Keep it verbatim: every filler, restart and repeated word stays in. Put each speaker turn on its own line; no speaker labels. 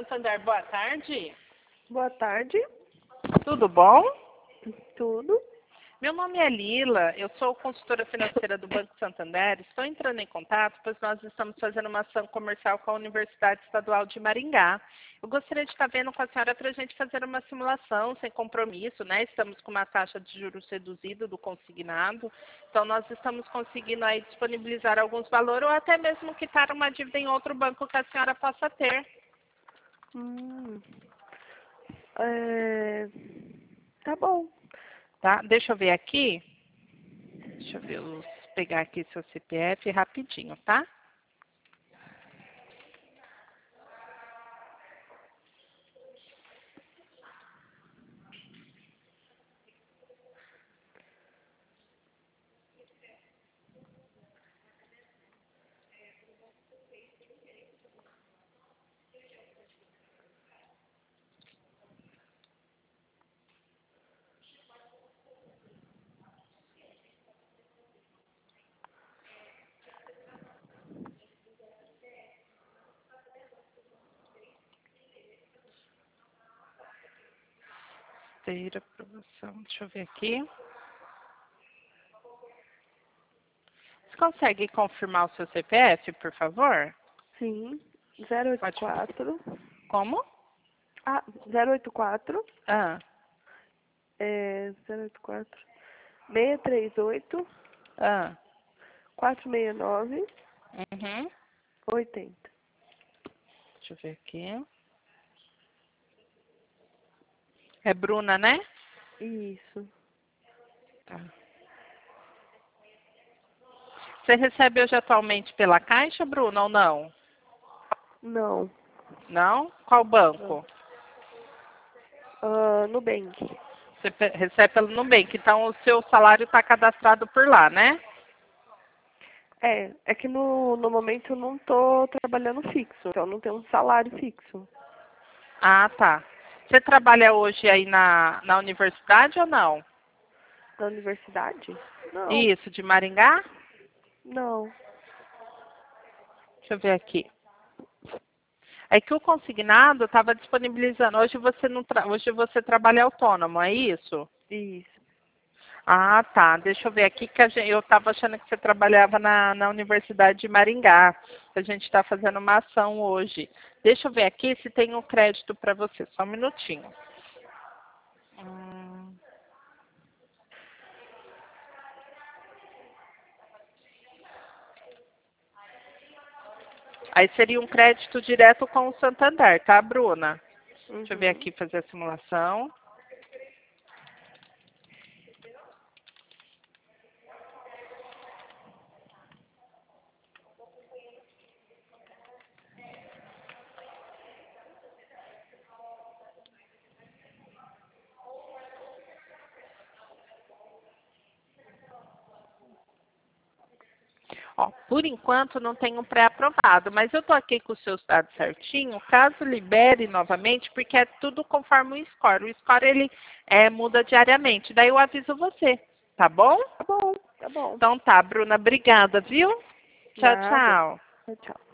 Santander, boa tarde.
Boa tarde.
Tudo bom?
Tudo.
Meu nome é Lila, eu sou consultora financeira do Banco Santander. Estou entrando em contato, pois nós estamos fazendo uma ação comercial com a Universidade Estadual de Maringá. Eu gostaria de estar vendo com a senhora para a gente fazer uma simulação sem compromisso, né? Estamos com uma taxa de juros reduzida do consignado, então nós estamos conseguindo aí disponibilizar alguns valores ou até mesmo quitar uma dívida em outro banco que a senhora possa ter.
Hum. É... Tá bom.
Tá? Deixa eu ver aqui. Deixa eu ver, eu pegar aqui seu C P F rapidinho, tá? Ter aprovação. Deixa eu ver aqui. Você consegue confirmar o seu C P F, por favor?
Sim. zero oito
Pode.
quatro.
Como?
Ah, zero oito quatro.
Ah,
É... zero oito quatro. seis três oito.
ah.
quatro seis nove.
Uhum.
oitenta.
Deixa eu ver aqui. É Bruna, né?
Isso.
Tá. Você recebe hoje atualmente pela Caixa, Bruna, ou não?
Não.
Não? Qual banco?
Ah, Nubank.
Você pe- recebe pelo Nubank, então o seu salário está cadastrado por lá, né?
É, é que no, no momento eu não tô trabalhando fixo, então não tenho um salário fixo.
Ah, tá. Você trabalha hoje aí na, na universidade ou não?
Na universidade? Não.
Isso, de Maringá?
Não.
Deixa eu ver aqui. É que o consignado estava disponibilizando. Hoje você não tra... hoje você trabalha autônomo, é isso?
Isso.
Ah, tá. Deixa eu ver aqui que a gente... eu estava achando que você trabalhava na, na Universidade de Maringá. A gente está fazendo uma ação hoje. Deixa eu ver aqui se tem um crédito para você. Só um minutinho. Hum... Aí seria um crédito direto com o Santander, tá, Bruna? Deixa eu ver
Uhum.
aqui, fazer a simulação. Ó, por enquanto não tenho pré-aprovado, mas eu estou aqui com os seus dados certinho, caso libere novamente, porque é tudo conforme o score. O score, ele é, muda diariamente, daí eu aviso você, tá bom?
Tá bom, tá bom.
Então tá, Bruna, obrigada, viu? Tchau,
Nada.
tchau.
Tchau, tchau.